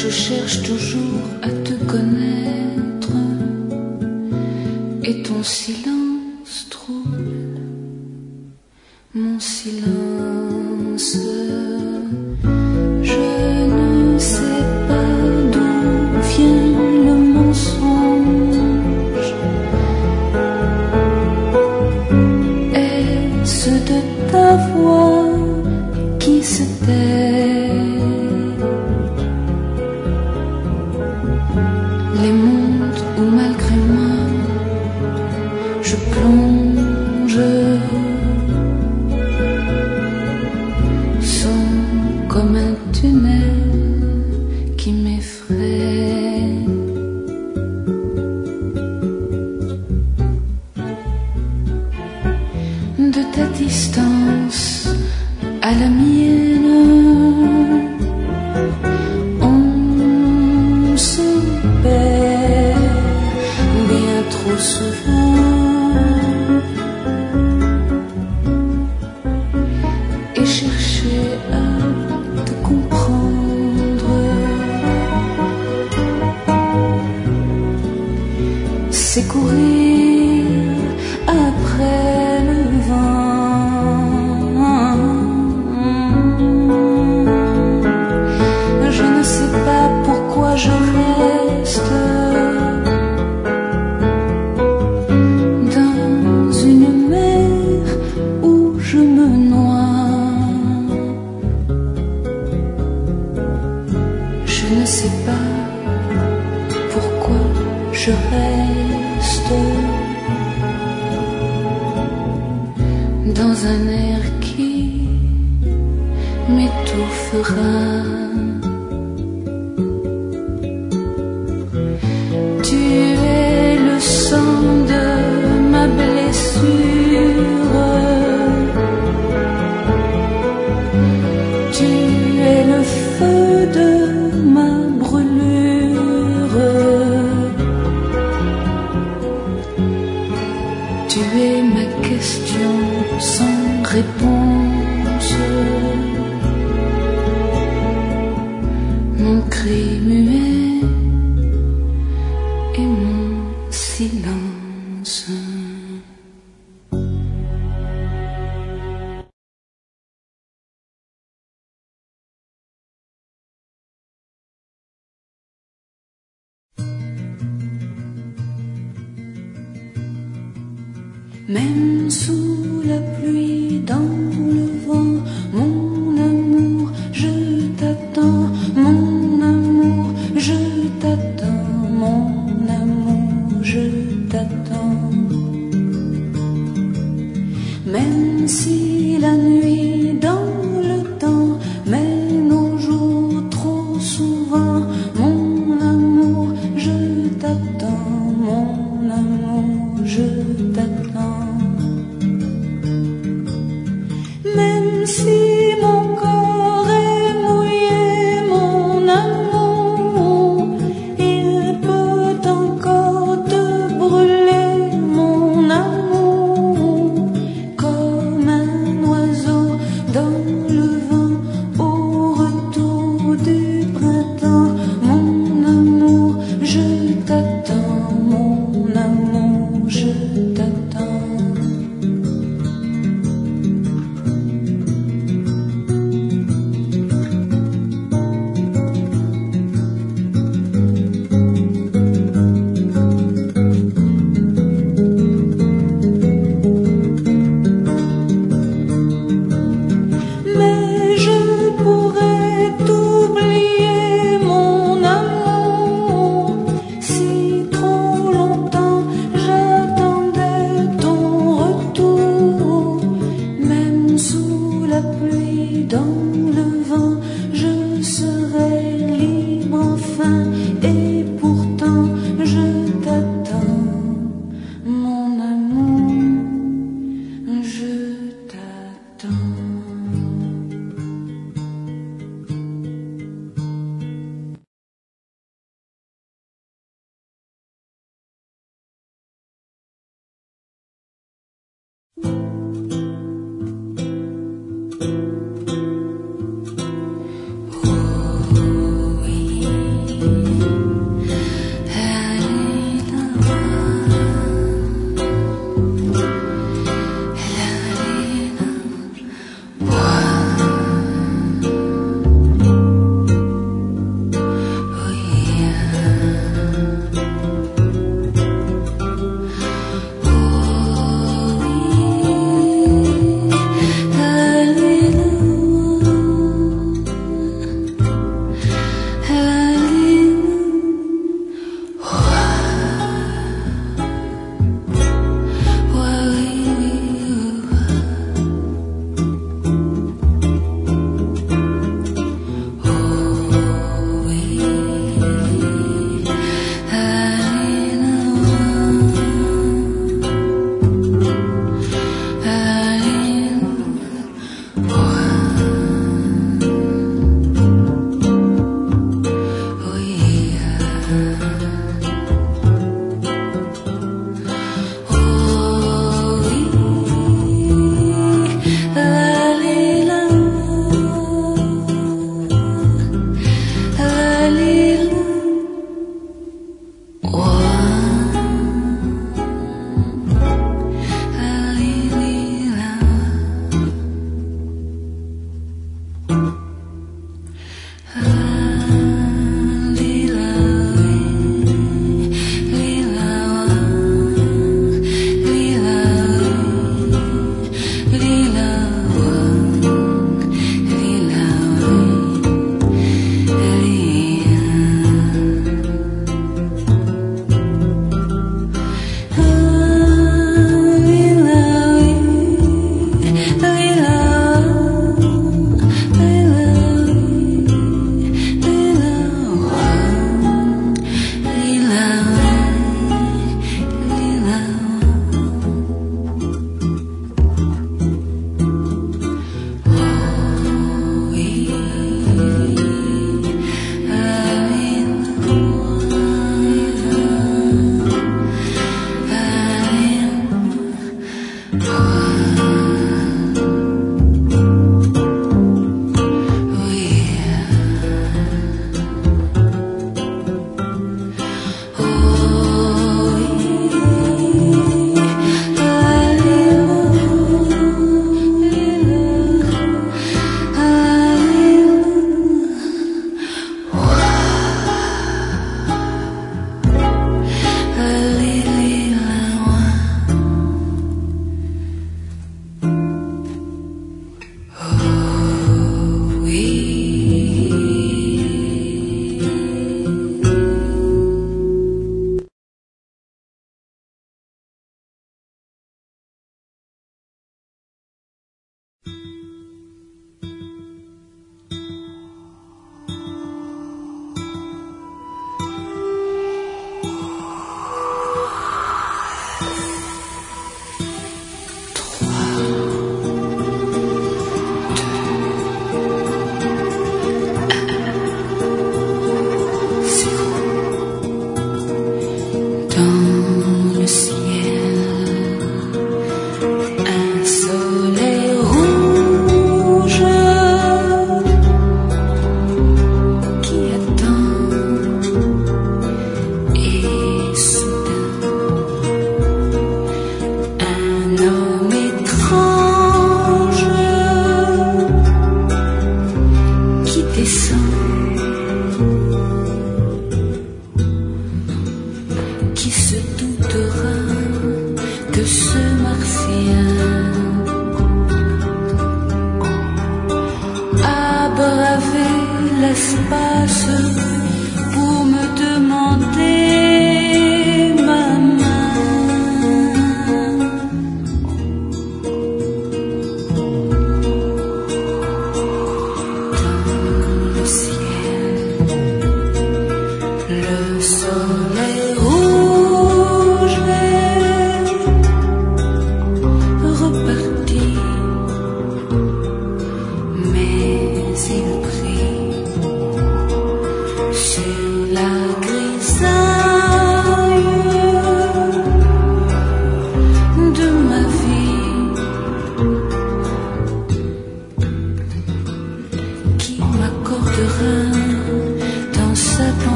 Je cherche toujours à te connaître et ton silence trouble mon silence. Je ne sais pas d'où vient le mensonge. Est-ce de ta voix qui se tait? Les mondes où malgré moi je plonge sont comme un tunnel qui m'effraie. De ta distance à la mienne, on se perd bien trop souvent. Et chercher à te comprendre, c'est courir après le vent. Je ne sais pas pourquoi je reste dans une mer où je me noie. Je ne sais pas pourquoi je reste dans un air qui m'étouffera. Tu es le sang de ma blessure, tu es le feu de ma brûlure, tu es ma question sans réponse, mon cri muet et mon silence. Même sous la pluie, dans le vent, mon amour, je t'attends, mon amour, je t'attends, mon amour, je t'attends. Même si la nuit dans le temps mène au jour trop souvent, mon amour, je t'attends, mon amour, je t'attends.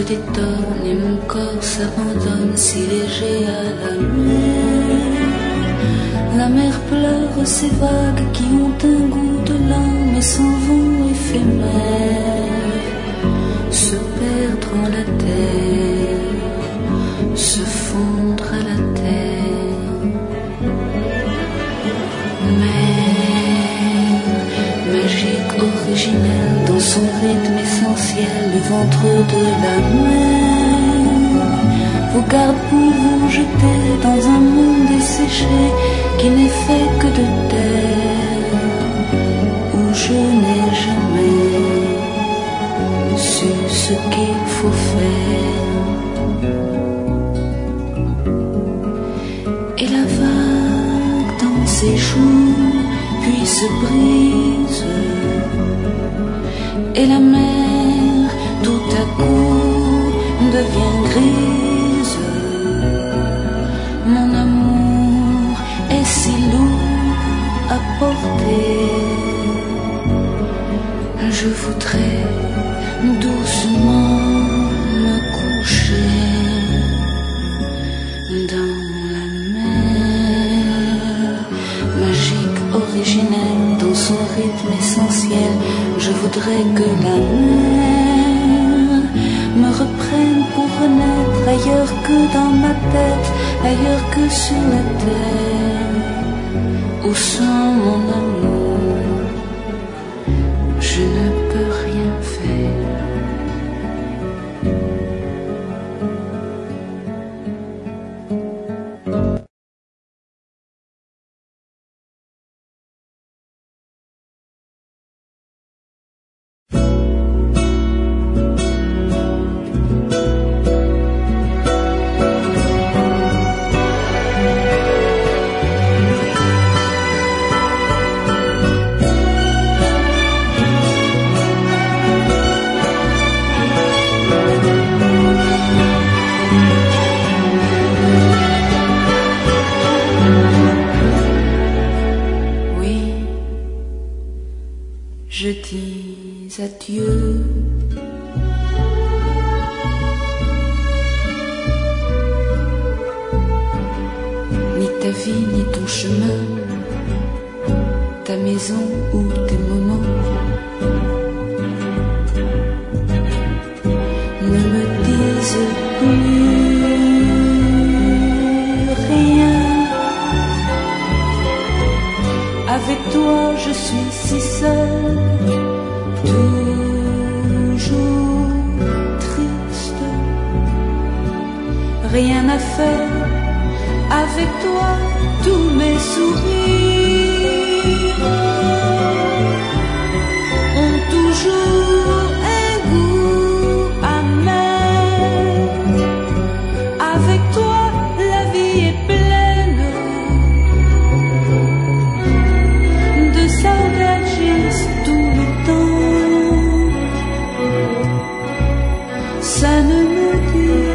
se détonne et mon corps s'abandonne si léger à la mer. La mer pleure ces vagues qui ont un goût de larmes et s'en vont éphémères, se perdre en la terre, se fondre à la terre. Mer, magique, originelle, dans son rythme essentiel, le ventre de la mer vous garde pour vous jeter dans un monde desséché qui n'est fait que de terre, où je n'ai jamais su ce qu'il faut faire. Et la vague dans ses joues puis se brise, et la mer tout à coup devient grise. Mon amour est si lourd à porter, je voudrais doucement me coucher dans la mer, magique, originelle, dans son rythme essentiel. Je voudrais que la mer me reprenne pour renaître ailleurs que dans ma tête, ailleurs que sur la terre, où sans mon amour je ne peux rien faire. Je dis adieu. Ni ta vie, ni ton chemin, ta maison ou tes moments ne me disent plus rien. Avec toi, je suis si seule, toujours triste. Rien à faire, avec toi, tous mes sourires ont toujours un goût amer. Avec toi, la vie est pleine de saudades tout le temps. Ça ne me dit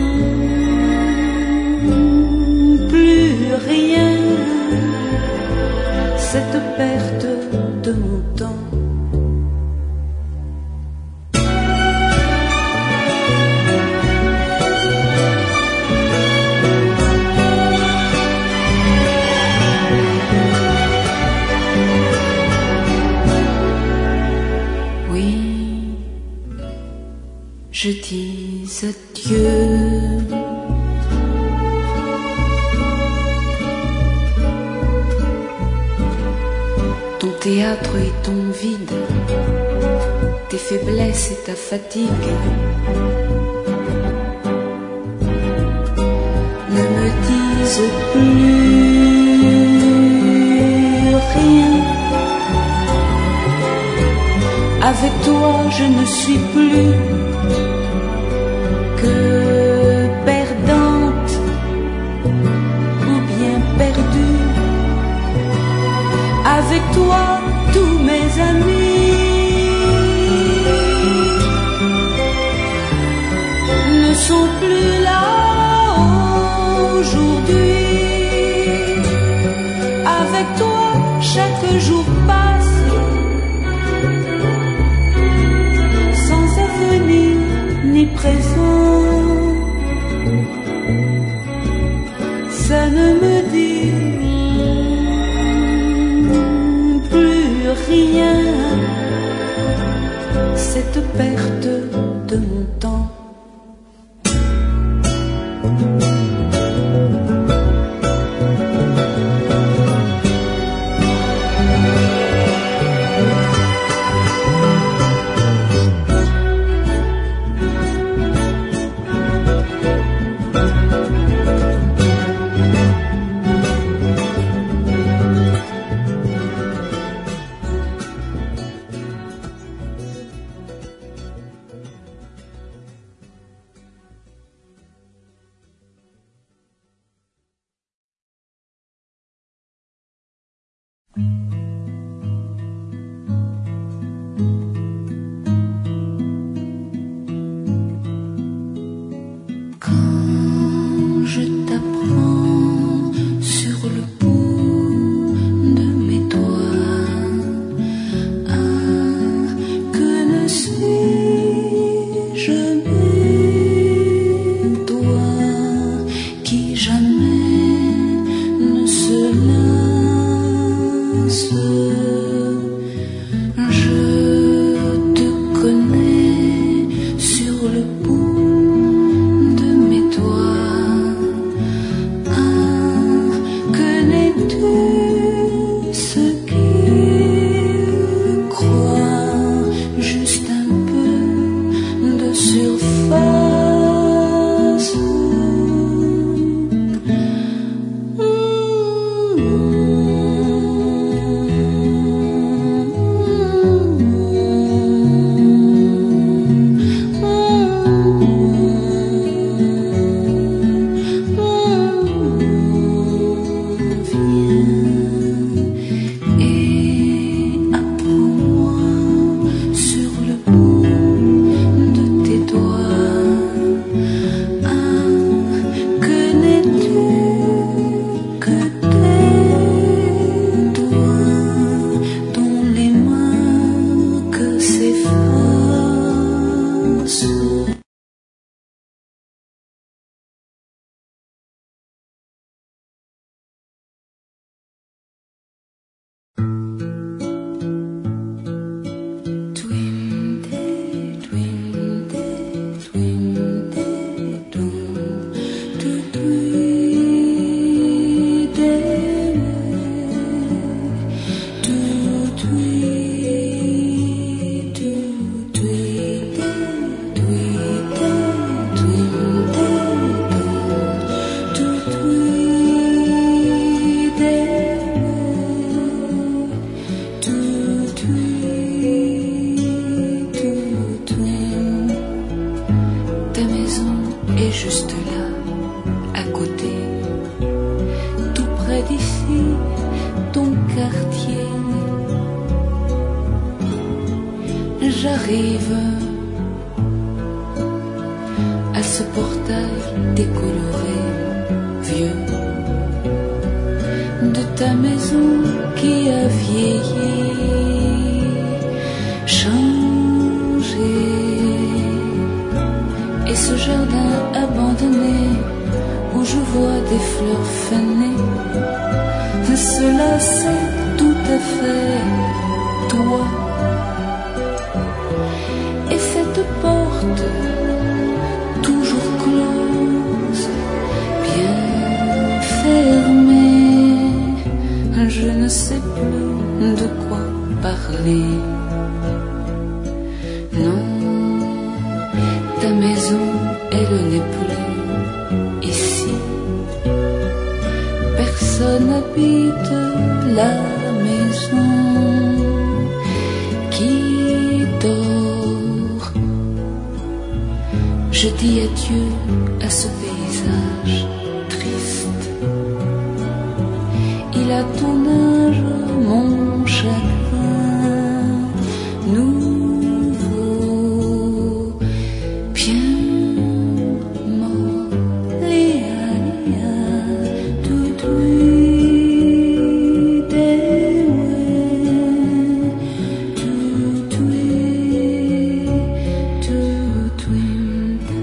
plus rien, cette perte de mon temps. Je dis adieu. Ton théâtre et ton vide, tes faiblesses et ta fatigue ne me disent plus rien. Avec toi, je ne suis plus que perdante ou bien perdue. Avec toi, tous mes amis ne sont plus là aujourd'hui. Avec toi, chaque jour passe sans avenir ni présent. Ça ne me dit plus rien, cette perte de mon temps. J'arrive à ce portail décoloré, vieux, de ta maison qui a vieilli, changé. Et ce jardin abandonné où je vois des fleurs fanées, cela c'est tout à fait toi. Et cette porte toujours close, bien fermée, je ne sais plus de quoi parler. Non, ta maison, elle n'est plus ici. Personne n'habite la maison qui dort. Je dis adieu à ce paysage triste. Il a ton âge, mon chagrin nouveau, bien mort. Lia, lia, tout tout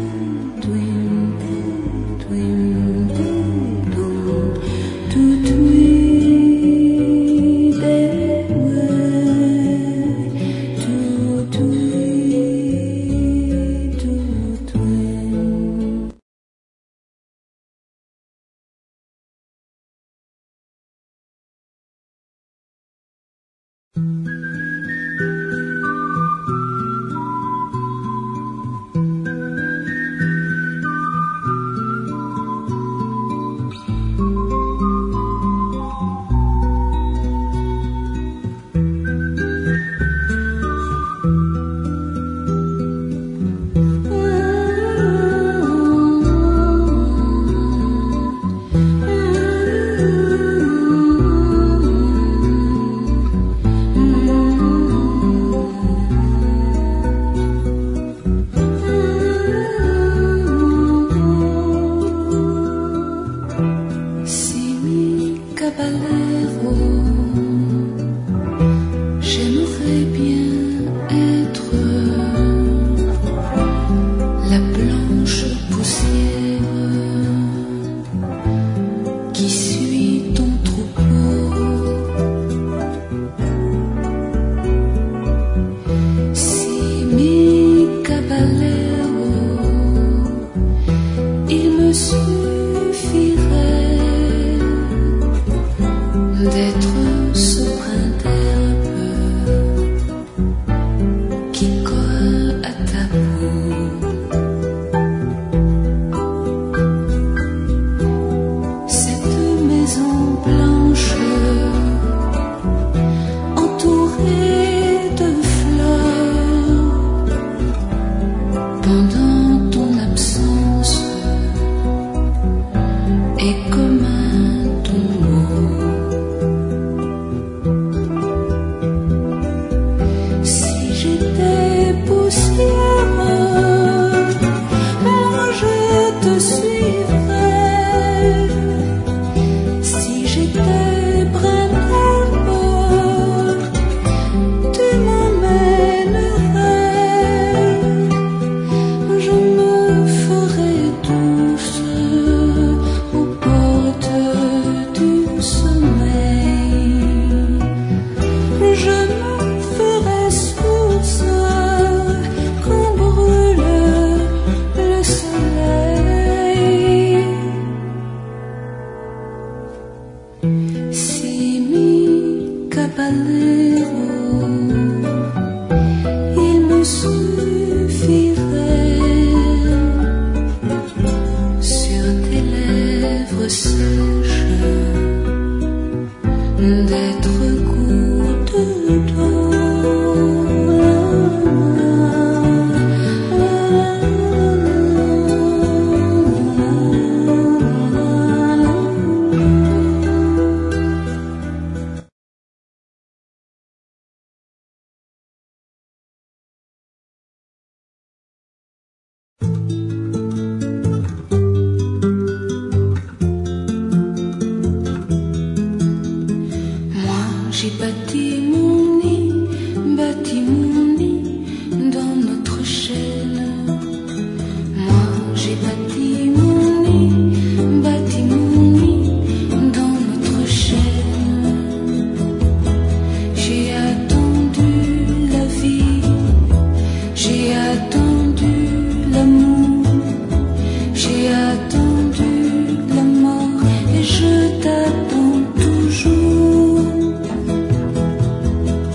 Je t'attends toujours.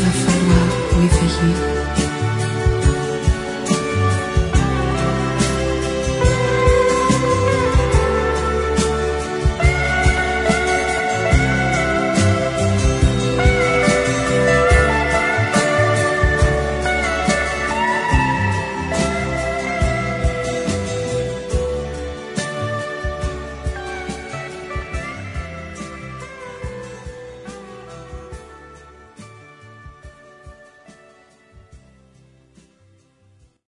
va falloir l'éveiller.